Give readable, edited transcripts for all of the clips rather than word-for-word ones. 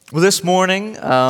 Well, this morning,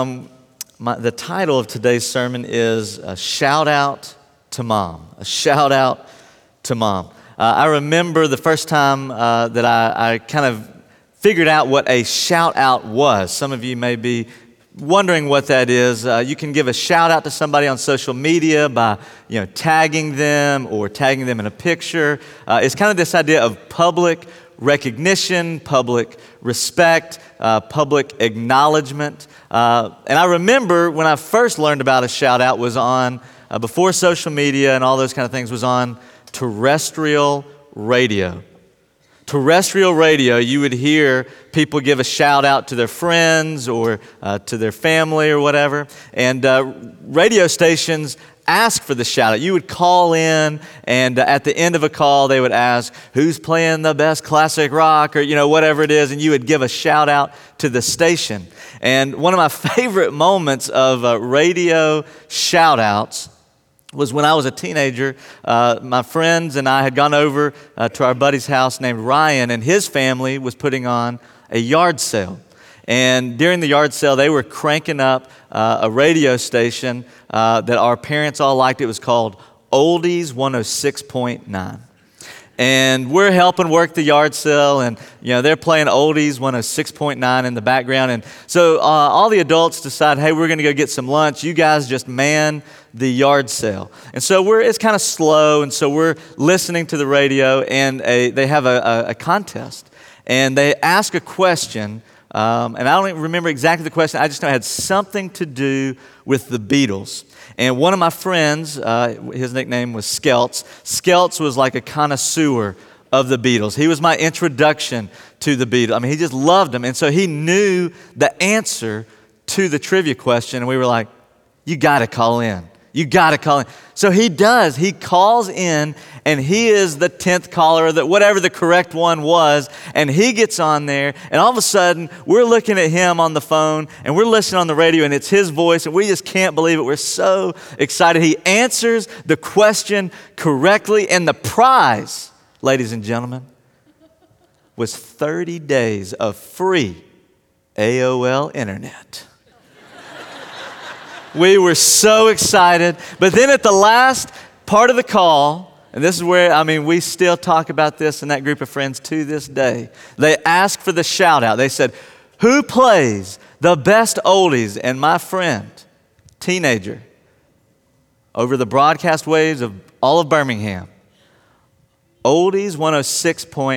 the title of today's sermon is a shout out to mom. A shout out to mom. I remember the first time that I kind of figured out what a shout out was. Some of you may be wondering what that is. You can give a shout out to somebody on social media by tagging them or tagging them in a picture. It's kind of this idea of public recognition, public respect, public acknowledgement. And I remember when I first learned about a shout out was on, before social media and all those kind of things, was on terrestrial radio. Terrestrial radio, you would hear people give a shout out to their friends or to their family or whatever. And radio stations ask for the shout out. You would call in, and at the end of a call, they would ask, who's playing the best classic rock, or whatever it is, and you would give a shout out to the station. And one of my favorite moments of radio shout outs was when I was a teenager. My friends and I had gone over to our buddy's house named Ryan, and his family was putting on a yard sale. And during the yard sale, they were cranking up a radio station that our parents all liked. It was called Oldies 106.9. And we're helping work the yard sale, and they're playing Oldies 106.9 in the background. And so all the adults decide, hey, we're going to go get some lunch. You guys just man the yard sale. And so it's kind of slow, and so we're listening to the radio, and they have a contest. And they ask a question, and I don't even remember exactly the question. I just know it had something to do with the Beatles. And one of my friends, his nickname was Skelts. Skelts was like a connoisseur of the Beatles. He was my introduction to the Beatles. I mean, he just loved them. And so he knew the answer to the trivia question. And we were like, you got to call in. You got to call in. So he does. He calls in, and he is the 10th caller, whatever the correct one was, and he gets on there, and all of a sudden, we're looking at him on the phone, and we're listening on the radio, and it's his voice, and we just can't believe it. We're so excited. He answers the question correctly, and the prize, ladies and gentlemen, was 30 days of free AOL internet. We were so excited. But then at the last part of the call, and this is where, we still talk about this in that group of friends to this day. They asked for the shout out. They said, who plays the best oldies? And my friend, teenager, over the broadcast waves of all of Birmingham, Oldies 106.9,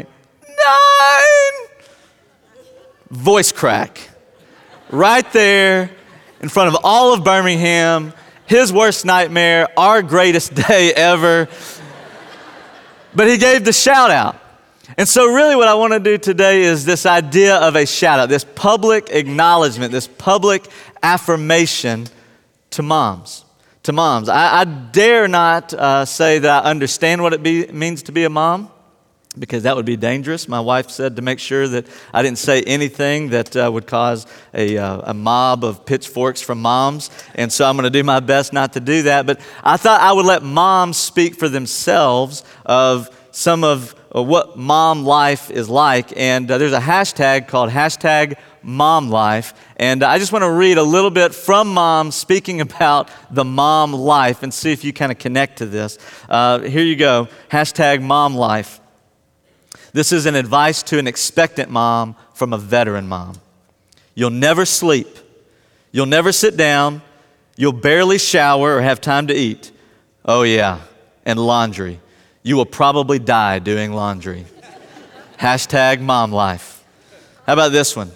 voice crack, right there, in front of all of Birmingham, his worst nightmare, our greatest day ever. But he gave the shout out. And so really what I want to do today is this idea of a shout out, this public acknowledgement, this public affirmation to moms. To moms. I dare not say that I understand what it means to be a mom, because that would be dangerous. My wife said to make sure that I didn't say anything that would cause a mob of pitchforks from moms. And so I'm going to do my best not to do that. But I thought I would let moms speak for themselves of some of what mom life is like. And there's a hashtag called #MomLife. And I just want to read a little bit from moms speaking about the mom life and see if you kind of connect to this. Here you go, #MomLife. This is an advice to an expectant mom from a veteran mom. You'll never sleep. You'll never sit down. You'll barely shower or have time to eat. Oh yeah, and laundry. You will probably die doing laundry. #MomLife. How about this one?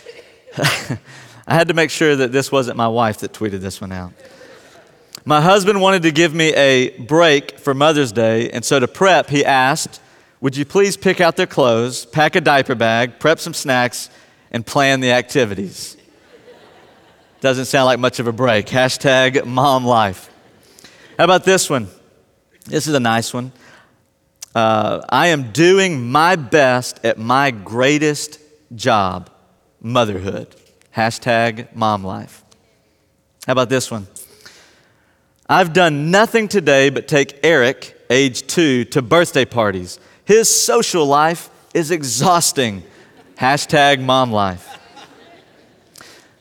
I had to make sure that this wasn't my wife that tweeted this one out. My husband wanted to give me a break for Mother's Day, and so to prep, he asked, would you please pick out their clothes, pack a diaper bag, prep some snacks, and plan the activities? Doesn't sound like much of a break. #MomLife. How about this one? This is a nice one. I am doing my best at my greatest job, motherhood. #MomLife. How about this one? I've done nothing today but take Eric, age 2, to birthday parties. His social life is exhausting. #MomLife.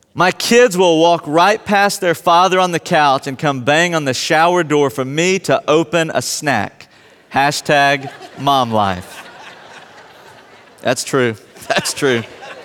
My kids will walk right past their father on the couch and come bang on the shower door for me to open a snack. Hashtag mom life. That's true. That's true.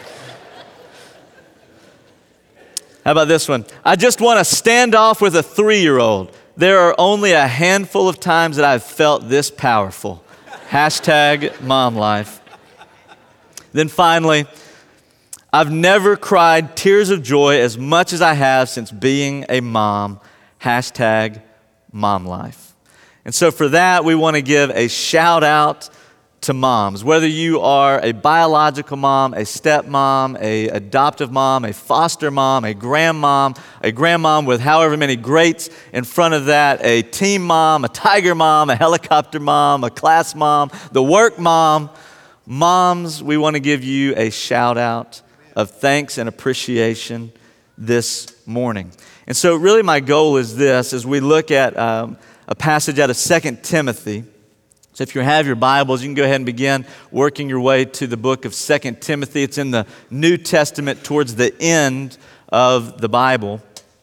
How about this one? I just want to stand off with a 3-year-old. There are only a handful of times that I've felt this powerful. Hashtag mom life. Then finally, I've never cried tears of joy as much as I have since being a mom. Hashtag mom life. And so for that, we want to give a shout out to moms. Whether you are a biological mom, a stepmom, a adoptive mom, a foster mom, a grandmom with however many greats in front of that, a team mom, a tiger mom, a helicopter mom, a class mom, the work mom. Moms, we want to give you a shout out of thanks and appreciation this morning. And so really my goal is this, as we look at a passage out of 2 Timothy. So if you have your Bibles, you can go ahead and begin working your way to the book of 2 Timothy. It's in the New Testament towards the end of the Bible.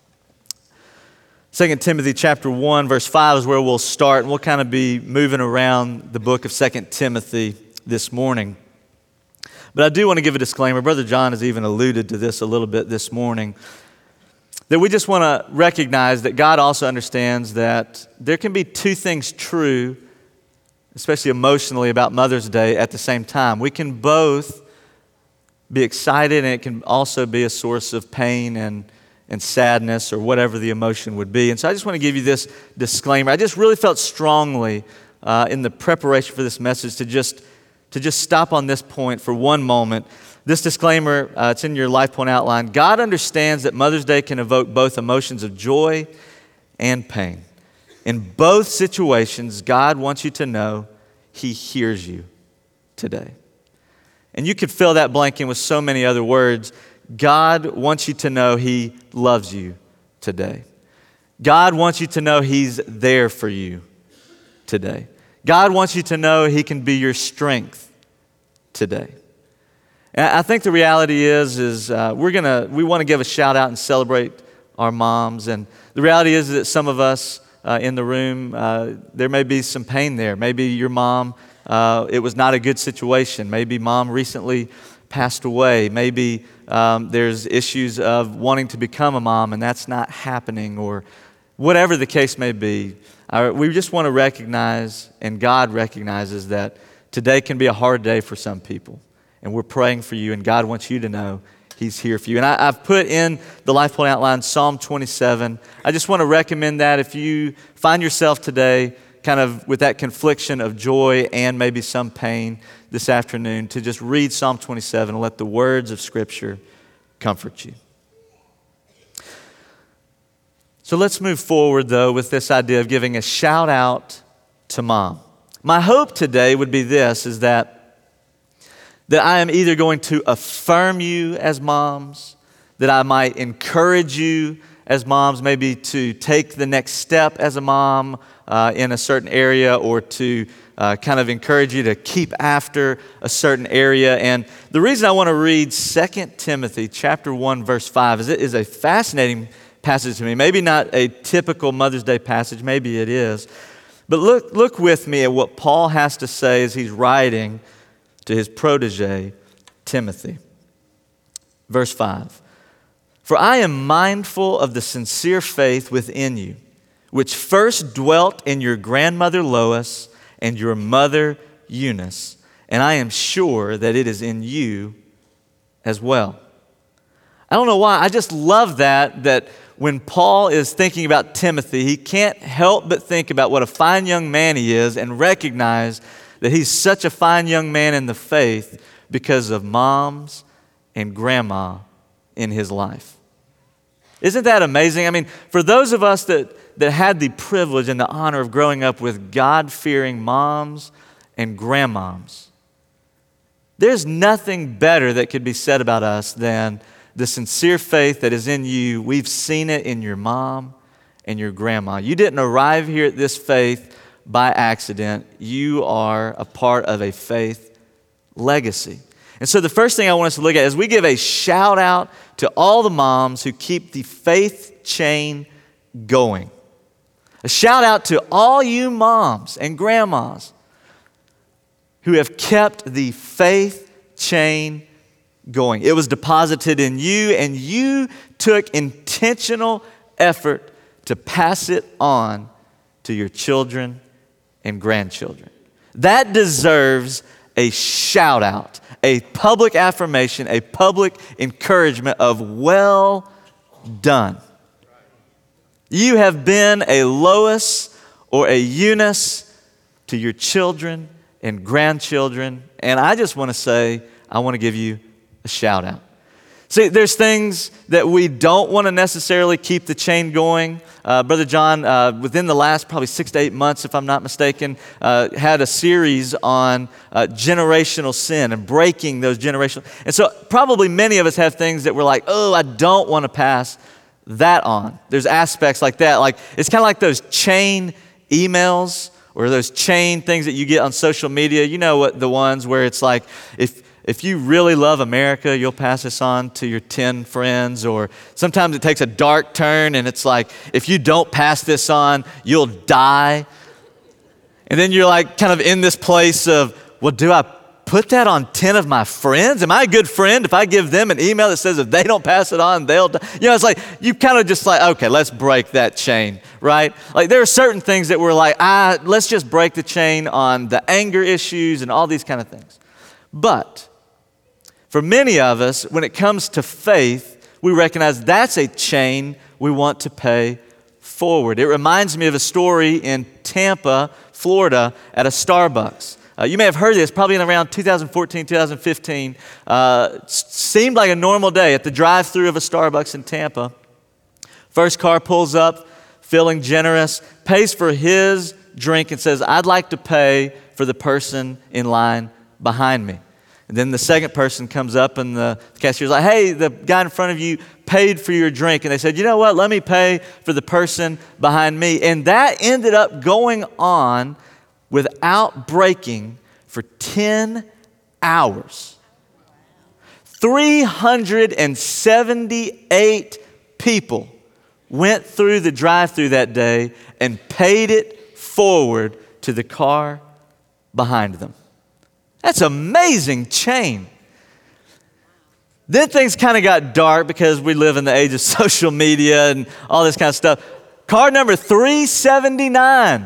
2 Timothy chapter 1, verse 5 is where we'll start, and we'll kind of be moving around the book of 2 Timothy this morning. But I do want to give a disclaimer. Brother John has even alluded to this a little bit this morning, that we just want to recognize that God also understands that there can be two things true, especially emotionally, about Mother's Day at the same time. We can both be excited, and it can also be a source of pain and sadness or whatever the emotion would be. And so I just want to give you this disclaimer. I just really felt strongly in the preparation for this message to just stop on this point for one moment. This disclaimer, it's in your Life Point outline. God understands that Mother's Day can evoke both emotions of joy and pain. In both situations, God wants you to know He hears you today. And you could fill that blank in with so many other words. God wants you to know He loves you today. God wants you to know He's there for you today. God wants you to know He can be your strength today. And I think the reality is we want to give a shout out and celebrate our moms. And the reality is that some of us in the room, there may be some pain there. Maybe your mom, it was not a good situation. Maybe mom recently passed away. Maybe there's issues of wanting to become a mom and that's not happening, or whatever the case may be. We just want to recognize, and God recognizes, that today can be a hard day for some people. And we're praying for you, and God wants you to know He's here for you. And I've put in the Life Point outline Psalm 27. I just want to recommend that if you find yourself today kind of with that confliction of joy and maybe some pain this afternoon, to just read Psalm 27 and let the words of Scripture comfort you. So let's move forward, though, with this idea of giving a shout out to mom. My hope today would be this, is that I am either going to affirm you as moms, that I might encourage you as moms, maybe to take the next step as a mom in a certain area, or to kind of encourage you to keep after a certain area. And the reason I want to read 2 Timothy chapter 1, verse 5 is it is a fascinating passage to me. Maybe not a typical Mother's Day passage, maybe it is. But look with me at what Paul has to say as he's writing to his protege, Timothy. Verse 5. For I am mindful of the sincere faith within you, which first dwelt in your grandmother Lois and your mother Eunice, and I am sure that it is in you as well. I don't know why, I just love that when Paul is thinking about Timothy, he can't help but think about what a fine young man he is and recognize that he's such a fine young man in the faith because of moms and grandma in his life. Isn't that amazing? I mean, for those of us that had the privilege and the honor of growing up with God-fearing moms and grandmoms, there's nothing better that could be said about us than the sincere faith that is in you. We've seen it in your mom and your grandma. You didn't arrive here at this faith by accident. You are a part of a faith legacy. And so the first thing I want us to look at is we give a shout out to all the moms who keep the faith chain going. A shout out to all you moms and grandmas who have kept the faith chain going. It was deposited in you, and you took intentional effort to pass it on to your children and grandchildren. That deserves a shout out, a public affirmation, a public encouragement of well done. You have been a Lois or a Eunice to your children and grandchildren, and I just want to say, I want to give you a shout out. See, there's things that we don't want to necessarily keep the chain going. Brother John, within the last probably 6 to 8 months, if I'm not mistaken, had a series on generational sin and breaking those generational. And so probably many of us have things that we're like, oh, I don't want to pass that on. There's aspects like that. Like it's kind of like those chain emails or those chain things that you get on social media. You know what the ones where it's like, if you really love America, you'll pass this on to your 10 friends. Or sometimes it takes a dark turn and it's like, if you don't pass this on, you'll die. And then you're like kind of in this place of, well, do I put that on 10 of my friends? Am I a good friend if I give them an email that says if they don't pass it on, they'll die? You know, it's like, you kind of just like, okay, let's break that chain, right? Like there are certain things that we're like, let's just break the chain on the anger issues and all these kind of things. But for many of us, when it comes to faith, we recognize that's a chain we want to pay forward. It reminds me of a story in Tampa, Florida, at a Starbucks. You may have heard this probably in around 2014, 2015. Seemed like a normal day at the drive-thru of a Starbucks in Tampa. First car pulls up, feeling generous, pays for his drink and says, I'd like to pay for the person in line behind me. And then the second person comes up and the cashier's like, hey, the guy in front of you paid for your drink. And they said, you know what, let me pay for the person behind me. And that ended up going on without breaking for 10 hours. 378 people went through the drive-thru that day and paid it forward to the car behind them. That's an amazing chain. Then things kind of got dark because we live in the age of social media and all this kind of stuff. Car number 379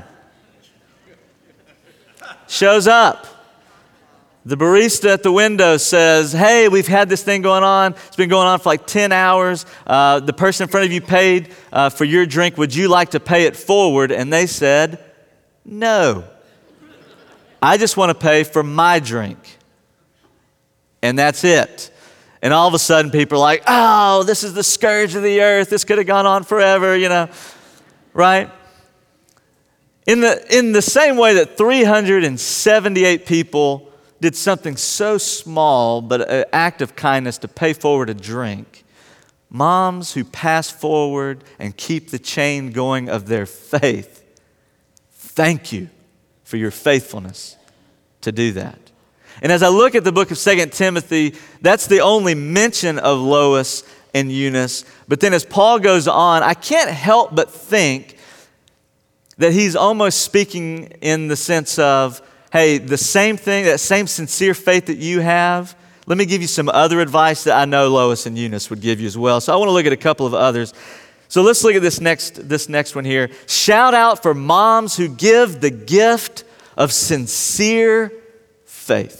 shows up. The barista at the window says, hey, we've had this thing going on. It's been going on for like 10 hours. The person in front of you paid for your drink. Would you like to pay it forward? And they said, no. I just want to pay for my drink. And that's it. And all of a sudden people are like, oh, this is the scourge of the earth. This could have gone on forever, you know, right? In the same way that 378 people did something so small, but an act of kindness to pay forward a drink, moms who pass forward and keep the chain going of their faith, thank you for your faithfulness to do that. And as I look at the book of 2 Timothy, that's the only mention of Lois and Eunice. But then as Paul goes on, I can't help but think that he's almost speaking in the sense of, hey, the same thing, that same sincere faith that you have, let me give you some other advice that I know Lois and Eunice would give you as well. So I want to look at a couple of others. So let's look at this next one here. Shout out for moms who give the gift of sincere faith.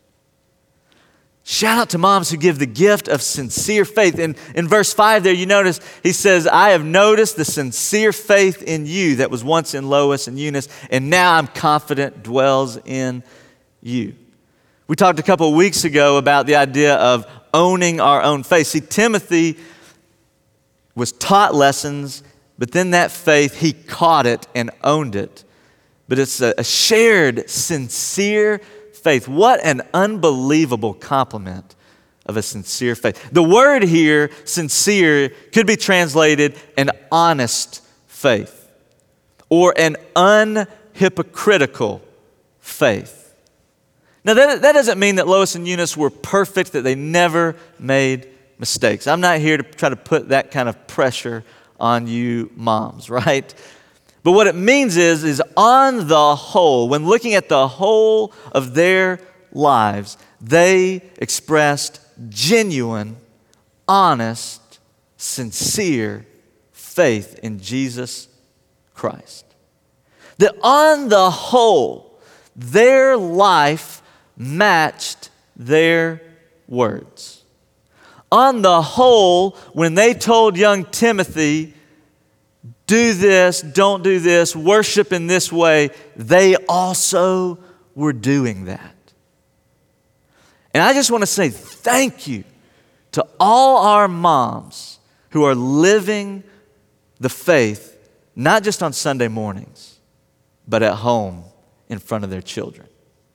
Shout out to moms who give the gift of sincere faith. In verse 5 there, you notice he says, I have noticed the sincere faith in you that was once in Lois and Eunice, and now I'm confident dwells in you. We talked a couple of weeks ago about the idea of owning our own faith. See, Timothy was taught lessons, but then that faith, he caught it and owned it. But it's a shared, sincere faith. What an unbelievable compliment of a sincere faith. The word here, sincere, could be translated an honest faith or an unhypocritical faith. Now, that doesn't mean that Lois and Eunice were perfect, that they never made mistakes. I'm not here to try to put that kind of pressure on you moms, right? But what it means is on the whole, when looking at the whole of their lives, they expressed genuine, honest, sincere faith in Jesus Christ. That on the whole, their life matched their words. On the whole, when they told young Timothy, do this, don't do this, worship in this way, they also were doing that. And I just want to say thank you to all our moms who are living the faith, not just on Sunday mornings, but at home in front of their children.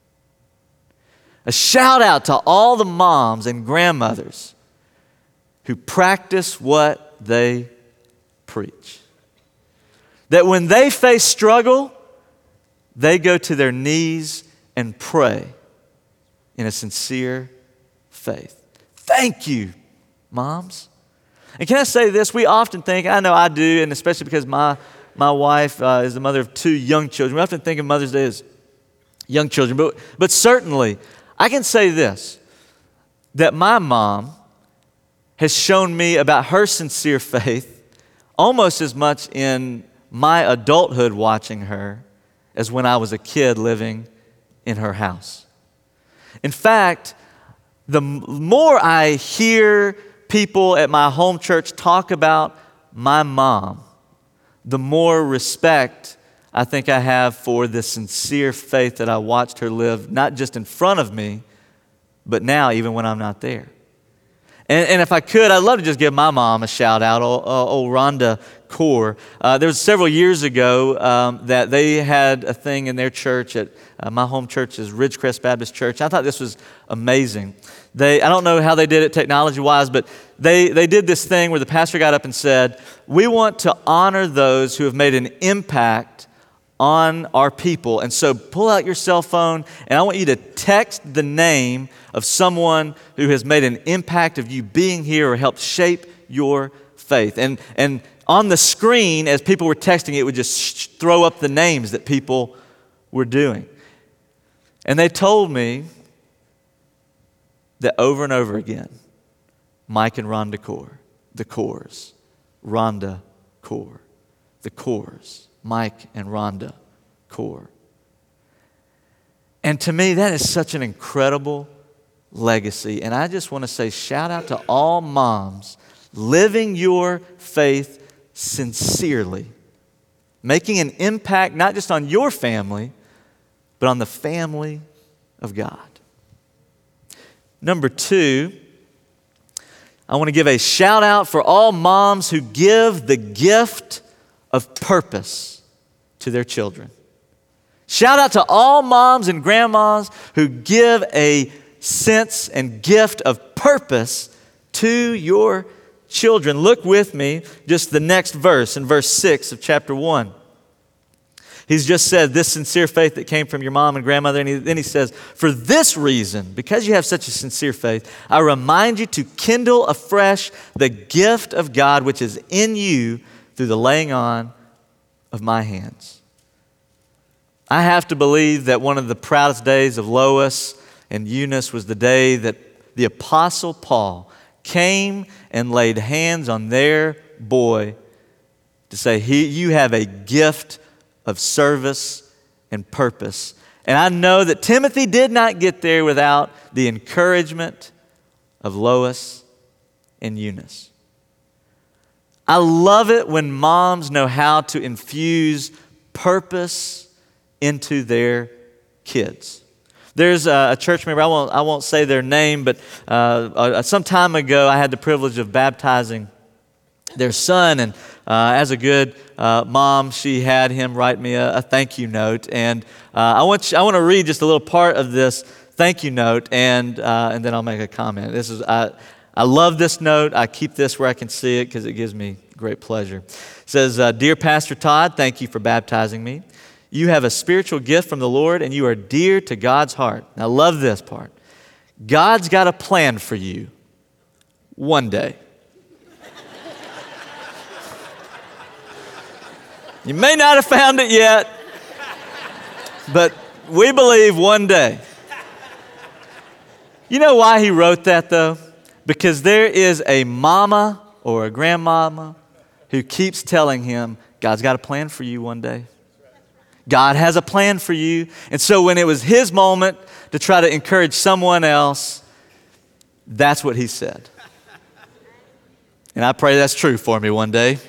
A shout out to all the moms and grandmothers who practice what they preach. That when they face struggle, they go to their knees and pray in a sincere faith. Thank you, moms. And can I say this? We often think, I know I do, and especially because my wife is the mother of 2 young children. We often think of Mother's Day as young children. But certainly, I can say this, that my mom has shown me about her sincere faith almost as much in my adulthood watching her as when I was a kid living in her house. In fact, the more I hear people at my home church talk about my mom, the more respect I think I have for the sincere faith that I watched her live, not just in front of me, but now even when I'm not there. And if I could, I'd love to just give my mom a shout out, old Rhonda Core. There was several years ago that they had a thing in their church at my home church is Ridgecrest Baptist Church. I thought this was amazing. I don't know how they did it technology-wise, but they did this thing where the pastor got up and said, we want to honor those who have made an impact on our people. And so pull out your cell phone, and I want you to text the name of someone who has made an impact of you being here or helped shape your faith. And on the screen, as people were texting, it would just throw up the names that people were doing. And they told me that over and over again, Mike and Rhonda Core, the Cores, Rhonda Core, the Cores, Mike and Rhonda Core. And to me, that is such an incredible legacy. And I just want to say shout out to all moms living your faith sincerely, making an impact not just on your family, but on the family of God. Number 2, I want to give a shout out for all moms who give the gift of purpose to their children. Shout out to all moms and grandmas who give a sense and gift of purpose to your children. Look with me, just the next verse, in verse 6 of chapter 1. He's just said, this sincere faith that came from your mom and grandmother. And then he says, for this reason, because you have such a sincere faith, I remind you to kindle afresh the gift of God which is in you through the laying on of my hands. I have to believe that one of the proudest days of Lois and Eunice was the day that the Apostle Paul came and laid hands on their boy to say, you have a gift of service and purpose. And I know that Timothy did not get there without the encouragement of Lois and Eunice. I love it when moms know how to infuse purpose into their kids. There's a church member, I won't say their name, but some time ago I had the privilege of baptizing their son, and as a good mom, she had him write me a thank you note, and I want to read just a little part of this thank you note, and then I'll make a comment. I love this note. I keep this where I can see it because it gives me great pleasure. It says, Dear Pastor Todd, thank you for baptizing me. You have a spiritual gift from the Lord, and you are dear to God's heart. Now, I love this part. God's got a plan for you one day. You may not have found it yet, but we believe one day. You know why he wrote that, though? Because there is a mama or a grandmama who keeps telling him, God's got a plan for you one day. God has a plan for you. And so when it was his moment to try to encourage someone else, that's what he said. And I pray that's true for me one day.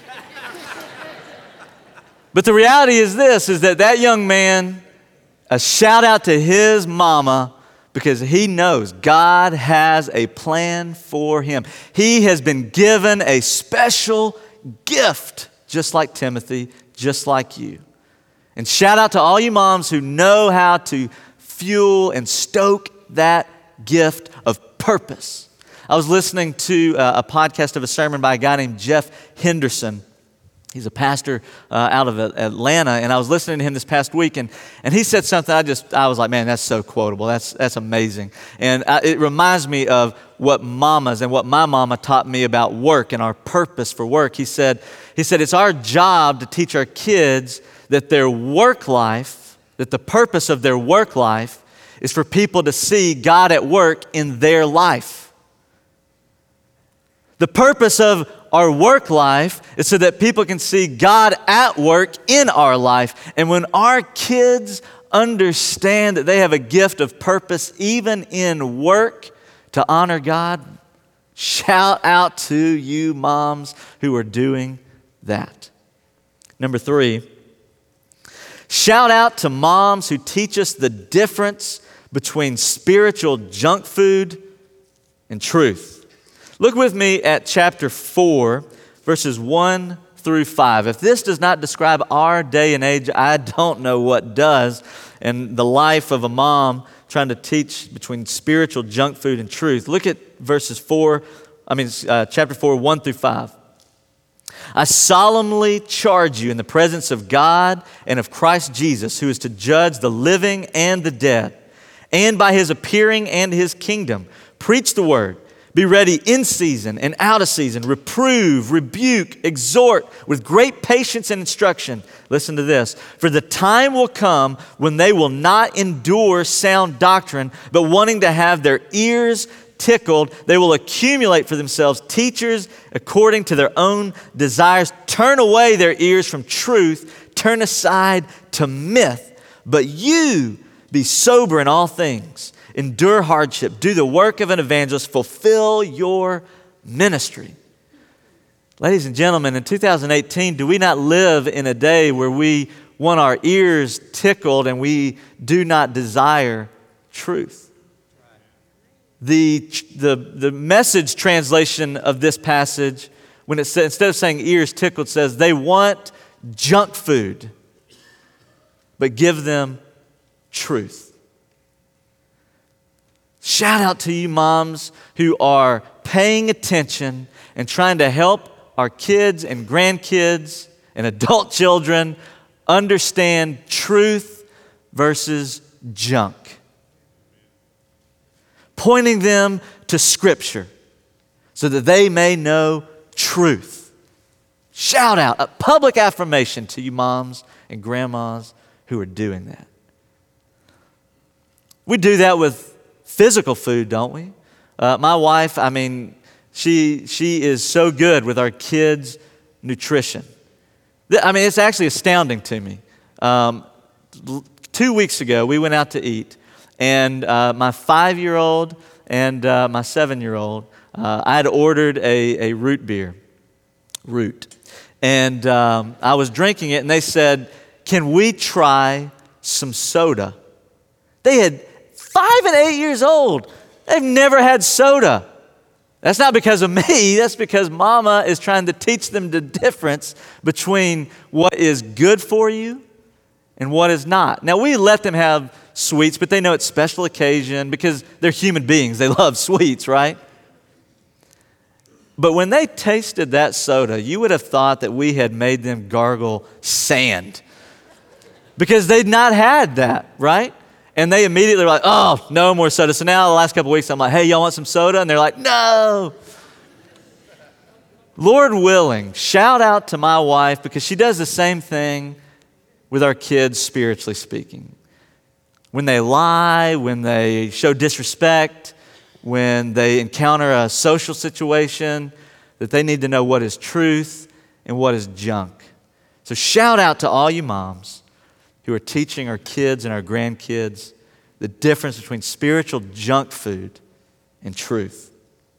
But the reality is this, is that young man, a shout out to his mama, because he knows God has a plan for him. He has been given a special gift, just like Timothy, just like you. And shout out to all you moms who know how to fuel and stoke that gift of purpose. I was listening to a podcast of a sermon by a guy named Jeff Henderson. He's a pastor out of Atlanta, and I was listening to him this past week, and he said something I was like, man, that's so quotable. That's amazing. And it reminds me of what mamas and what my mama taught me about work and our purpose for work. He said, it's our job to teach our kids that their work life, that the purpose of their work life is for people to see God at work in their life. The purpose of our work life is so that people can see God at work in our life. And when our kids understand that they have a gift of purpose even in work to honor God, shout out to you moms who are doing that. Number 3, shout out to moms who teach us the difference between spiritual junk food and truth. Look with me at chapter 4, verses 1 through 5. If this does not describe our day and age, I don't know what does. And the life of a mom trying to teach between spiritual junk food and truth. Look at chapter 4, 1 through 5. I solemnly charge you in the presence of God and of Christ Jesus, who is to judge the living and the dead, and by his appearing and his kingdom, preach the word. Be ready in season and out of season. Reprove, rebuke, exhort with great patience and instruction. Listen to this. For the time will come when they will not endure sound doctrine, but wanting to have their ears tickled, they will accumulate for themselves teachers according to their own desires. Turn away their ears from truth. Turn aside to myth. But you be sober in all things. Endure hardship, do the work of an evangelist, fulfill your ministry. Ladies and gentlemen, in 2018, do we not live in a day where we want our ears tickled and we do not desire truth? The Message translation of this passage, when it says, instead of saying ears tickled, says they want junk food, but give them truth. Shout out to you moms who are paying attention and trying to help our kids and grandkids and adult children understand truth versus junk. Pointing them to Scripture so that they may know truth. Shout out, a public affirmation to you moms and grandmas who are doing that. We do that with physical food, don't we? My wife, she is so good with our kids' nutrition. It's actually astounding to me. 2 weeks ago, we went out to eat, and my 5-year-old and my 7-year-old, I had ordered a root beer, and I was drinking it, and they said, "Can we try some soda?" They had 5 and 8 years old. They've never had soda. That's not because of me. That's because Mama is trying to teach them the difference between what is good for you and what is not. Now, we let them have sweets, but they know it's special occasion because they're human beings. They love sweets, right? But when they tasted that soda, you would have thought that we had made them gargle sand because they'd not had that, right? And they immediately were like, oh, no more soda. So now the last couple of weeks, I'm like, hey, y'all want some soda? And they're like, no. Lord willing, shout out to my wife because she does the same thing with our kids, spiritually speaking. When they lie, when they show disrespect, when they encounter a social situation, that they need to know what is truth and what is junk. So shout out to all you moms who are teaching our kids and our grandkids the difference between spiritual junk food and truth.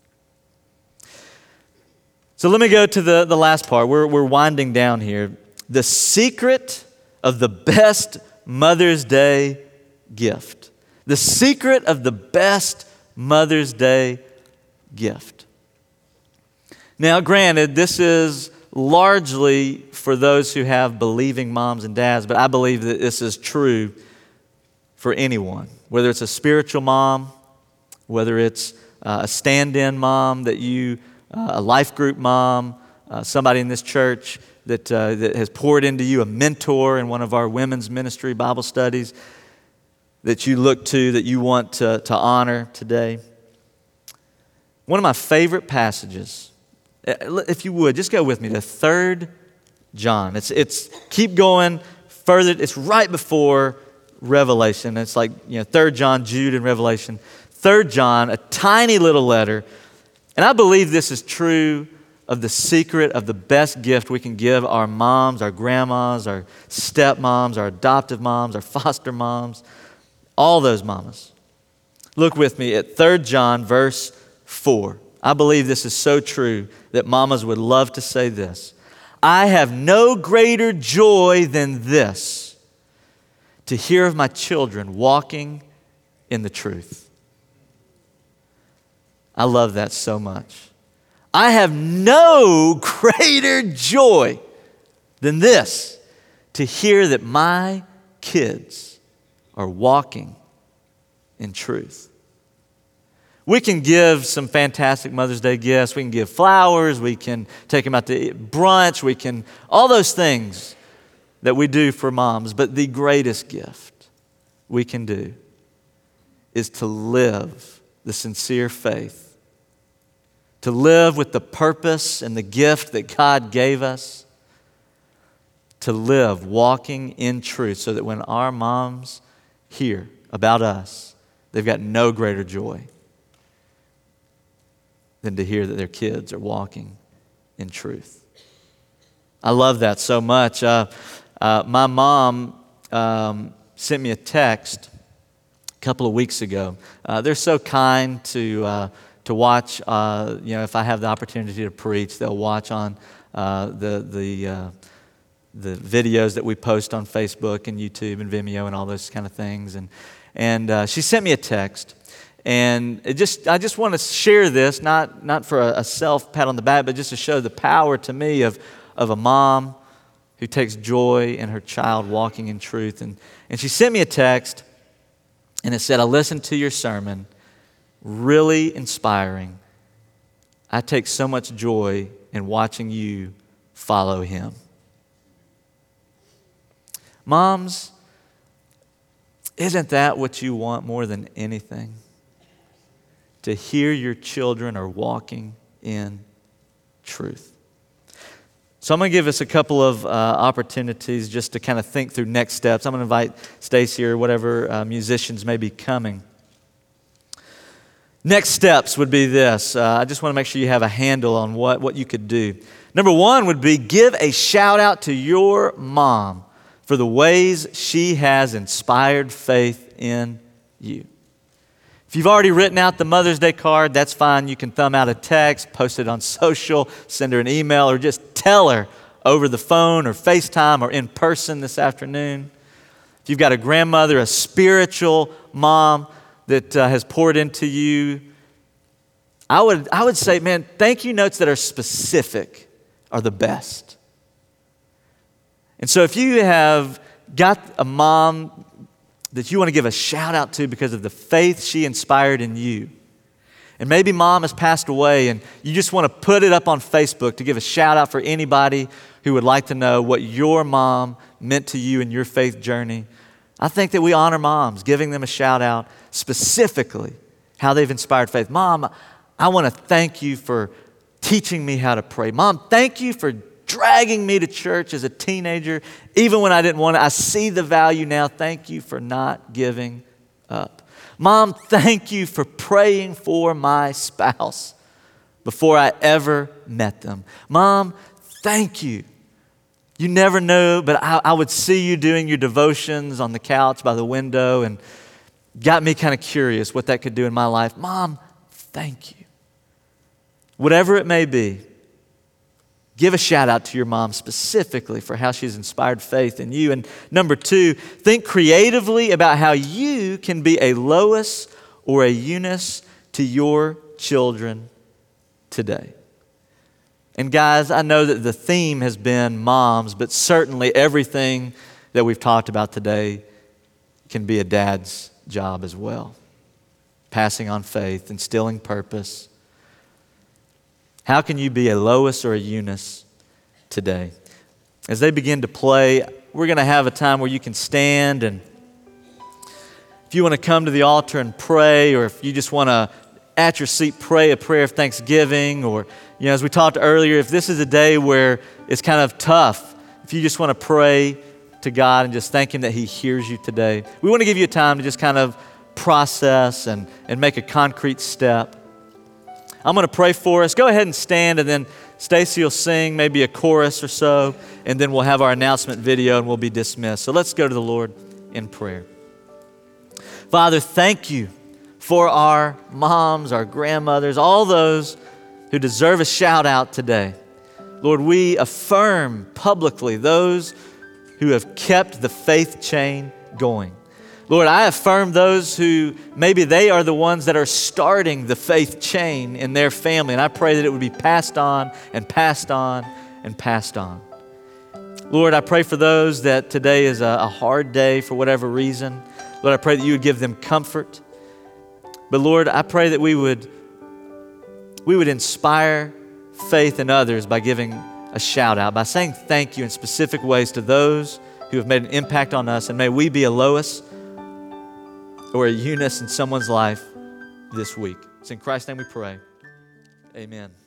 So let me go to the last part. We're winding down here. The secret of the best Mother's Day gift. The secret of the best Mother's Day gift. Now, granted, this is largely for those who have believing moms and dads, but I believe that this is true for anyone, whether it's a spiritual mom, whether it's a stand-in mom a life group mom, somebody in this church that has poured into you, a mentor in one of our women's ministry Bible studies that you look to, that you want to honor today. One of my favorite passages, if you would, just go with me to 3 John. It's keep going further. It's right before Revelation. It's like 3 John, Jude, and Revelation. 3 John, a tiny little letter. And I believe this is true of the secret of the best gift we can give our moms, our grandmas, our stepmoms, our adoptive moms, our foster moms, all those mamas. Look with me at 3 John verse 4. I believe this is so true that mamas would love to say this. I have no greater joy than this, to hear of my children walking in the truth. I love that so much. I have no greater joy than this, to hear that my kids are walking in truth. We can give some fantastic Mother's Day gifts. We can give flowers. We can take them out to brunch. We can, all those things that we do for moms. But the greatest gift we can do is to live the sincere faith, to live with the purpose and the gift that God gave us, to live walking in truth so that when our moms hear about us, they've got no greater joy than to hear that their kids are walking in truth. I love that so much. My mom sent me a text a couple of weeks ago. They're so kind to watch. If I have the opportunity to preach, they'll watch on the videos that we post on Facebook and YouTube and Vimeo and all those kind of things. And she sent me a text. And I just want to share this, not for a self pat on the back, but just to show the power to me of a mom who takes joy in her child walking in truth. And she sent me a text, and it said, I listened to your sermon, really inspiring. I take so much joy in watching you follow him. Moms, isn't that what you want more than anything? To hear your children are walking in truth. So I'm going to give us a couple of opportunities just to kind of think through next steps. I'm going to invite Stacy or whatever musicians may be coming. Next steps would be this. I just want to make sure you have a handle on what you could do. Number one would be give a shout out to your mom for the ways she has inspired faith in you. If you've already written out the Mother's Day card, that's fine. You can thumb out a text, post it on social, send her an email, or just tell her over the phone or FaceTime or in person this afternoon. If you've got a grandmother, a spiritual mom that has poured into you, I would say, man, thank you notes that are specific are the best. And so if you have got a mom that you want to give a shout out to because of the faith she inspired in you, and maybe mom has passed away and you just want to put it up on Facebook to give a shout out for anybody who would like to know what your mom meant to you in your faith journey. I think that we honor moms, giving them a shout out, specifically how they've inspired faith. Mom, I want to thank you for teaching me how to pray. Mom, thank you for dragging me to church as a teenager, even when I didn't want to. I see the value now. Thank you for not giving up. Mom, thank you for praying for my spouse before I ever met them. Mom, thank you. You never know, but I would see you doing your devotions on the couch by the window and got me kind of curious what that could do in my life. Mom, thank you. Whatever it may be, give a shout out to your mom specifically for how she's inspired faith in you. And number 2, think creatively about how you can be a Lois or a Eunice to your children today. And guys, I know that the theme has been moms, but certainly everything that we've talked about today can be a dad's job as well. Passing on faith, instilling purpose. How can you be a Lois or a Eunice today? As they begin to play, we're going to have a time where you can stand, and if you want to come to the altar and pray, or if you just want to at your seat pray a prayer of thanksgiving, or as we talked earlier, if this is a day where it's kind of tough, if you just want to pray to God and just thank Him that He hears you today, we want to give you a time to just kind of process and make a concrete step. I'm going to pray for us. Go ahead and stand, and then Stacy will sing maybe a chorus or so, and then we'll have our announcement video and we'll be dismissed. So let's go to the Lord in prayer. Father, thank you for our moms, our grandmothers, all those who deserve a shout out today. Lord, we affirm publicly those who have kept the faith chain going. Lord, I affirm those who maybe they are the ones that are starting the faith chain in their family. And I pray that it would be passed on and passed on and passed on. Lord, I pray for those that today is a hard day for whatever reason. Lord, I pray that you would give them comfort. But Lord, I pray that we would inspire faith in others by giving a shout out, by saying thank you in specific ways to those who have made an impact on us. And may we be a Lois or a Eunice in someone's life this week. It's in Christ's name we pray. Amen.